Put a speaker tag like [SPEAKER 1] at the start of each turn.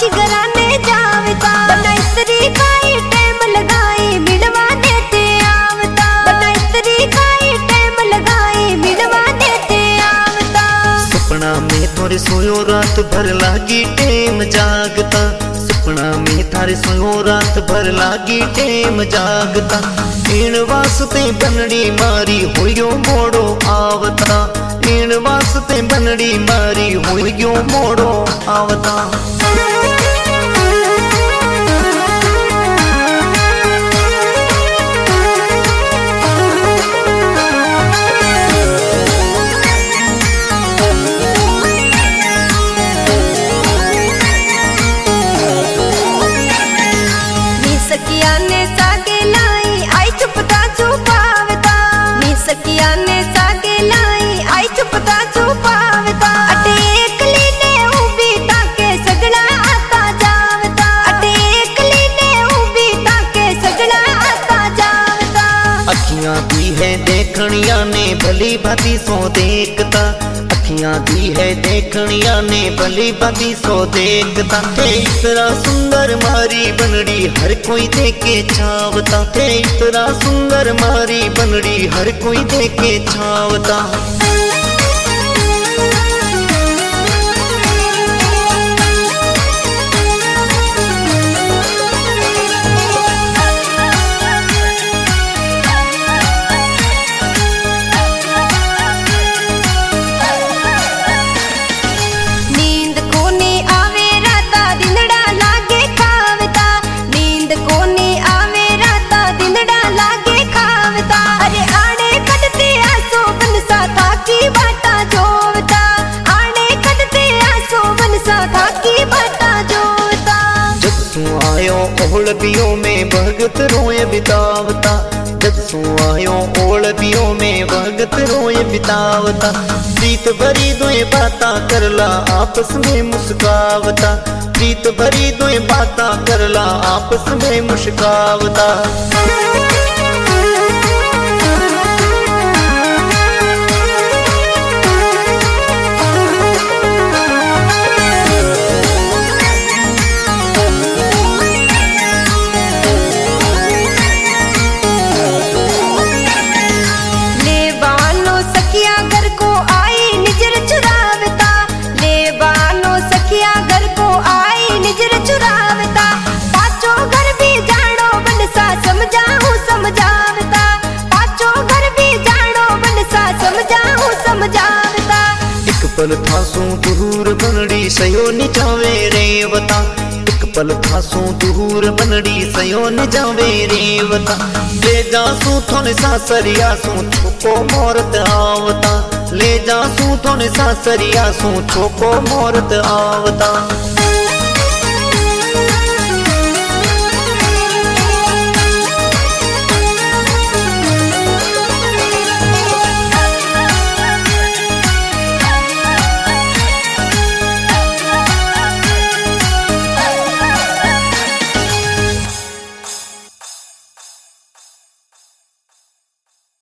[SPEAKER 1] पाछी घराने जावता बना स्त्री काई टाइम लगाई मिलवा देते आवता बना स्त्री काई टाइम लगाई मिलवा देते आवता।
[SPEAKER 2] सपना में थोड़े सोयो रात भर लागी टेम जागता सपना में थारे सोयो रात भर लागी टेम जागता इन वास्ते बनड़ी मारी हुयो मोड़ो आवता इन वास्ते बनड़ी मारी हुयो मोड़ो आवता।
[SPEAKER 1] सकिया ने सागे लाई आई चुपता छुपावता नी सकिया ने सागे लाई आई चुपता छुपावता अटे एकली ने उबी ताके सगला आता जावता अटे एकली ने उबी ताके सगला आता जावता।
[SPEAKER 2] अखियां दी है देखनिया ने भली भांति सो देखता अखियां दी है देखनिया ने भली भांति सो देखता थे इतना सुंदर मारी बनड़ी हर कोई देखे छावता थे इतना सुंदर मारी बनड़ी हर कोई देखे छावता। ओलबियों में भगत रोए बितावता जब सू आयो ओलबियों में भगत रोए बितावता प्रीत भरी दोए बाता करला आपस में मुस्कावता प्रीत भरी दोए बाता करला आपस में मुस्कावता। एक पल थासू दूर बनड़ी सयो निजावे रेवता एक पल थासू दूर बनड़ी सयो निजावे रेवता ले जासू थोने सासरिया सू छोको मोरत आवता ले जासू थोने सासरिया सू छोको मोरत आवता।